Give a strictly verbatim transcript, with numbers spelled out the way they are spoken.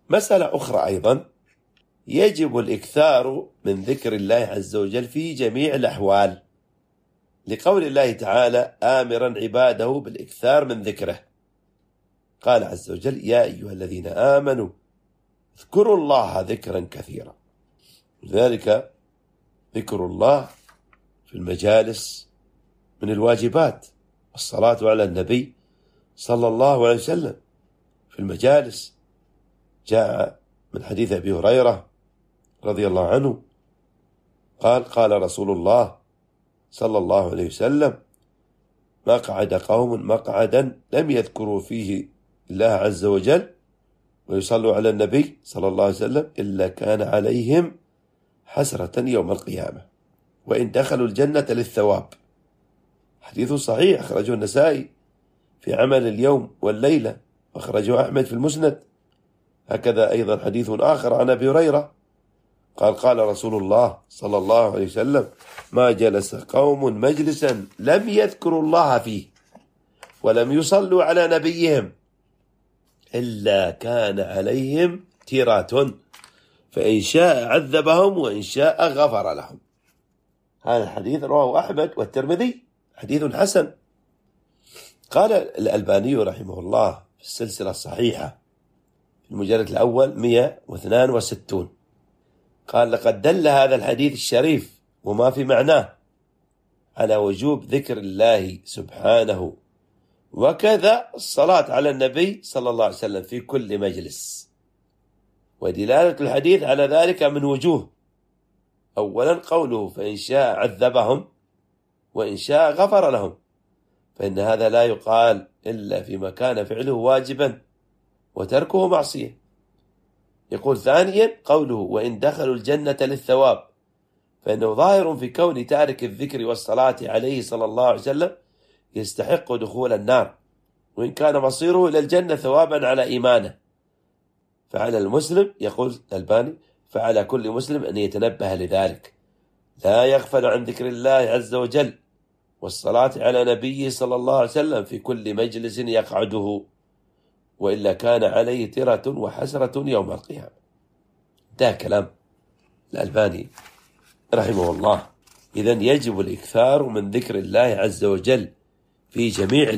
مسألة أخرى أيضا، يجب الإكثار من ذكر الله عز وجل في جميع الأحوال، لقول الله تعالى آمرا عباده بالإكثار من ذكره. قال عز وجل يا أيها الذين آمنوا اذكروا الله ذكرا كثيرا. لذلك ذكر الله في المجالس من الواجبات، الصلاة على النبي صلى الله عليه وسلم في المجالس. جاء من حديث أبي هريرة رضي الله عنه قال قال رسول الله صلى الله عليه وسلم ما قعد قوم مقعدا لم يذكروا فيه الله عز وجل ويصلوا على النبي صلى الله عليه وسلم إلا كان عليهم حسرة يوم القيامة وإن دخلوا الجنة للثواب. حديث صحيح أخرجه النسائي في عمل اليوم والليلة، وأخرجه أحمد في المسند. هكذا أيضا حديث آخر عن أبي هريرة قال قال رسول الله صلى الله عليه وسلم ما جلس قوم مجلسا لم يذكروا الله فيه ولم يصلوا على نبيهم إلا كان عليهم تيرة فإن شاء عذبهم وإن شاء غفر لهم. هذا الحديث رواه أحمد والترمذي، حديث حسن. قال الألباني رحمه الله في السلسلة الصحيحة في المجلد الأول مئة واثنين وستين قال لقد دل هذا الحديث الشريف وما في معناه على وجوب ذكر الله سبحانه، وكذا الصلاة على النبي صلى الله عليه وسلم في كل مجلس. ودلالة الحديث على ذلك من وجوه: أولا قوله فإن شاء عذبهم وإن شاء غفر لهم، فإن هذا لا يقال إلا فيما كان فعله واجبا وتركه معصية. يقول ثانيا قوله وإن دخلوا الجنة للثواب، فإنه ظاهر في كون تارك الذكر والصلاة عليه صلى الله عليه وسلم يستحق دخول النار، وإن كان مصيره إلى الجنة ثوابا على إيمانه. فعلى المسلم، يقول الألباني، فعلى كل مسلم أن يتنبه لذلك، لا يغفل عن ذكر الله عز وجل والصلاة على نبيه صلى الله عليه وسلم في كل مجلس يقعده، وإلا كان عليه ترة وحسرة يوم القيامة. ده كلام الألباني رحمه الله. إذن يجب الإكثار من ذكر الله عز وجل في جميع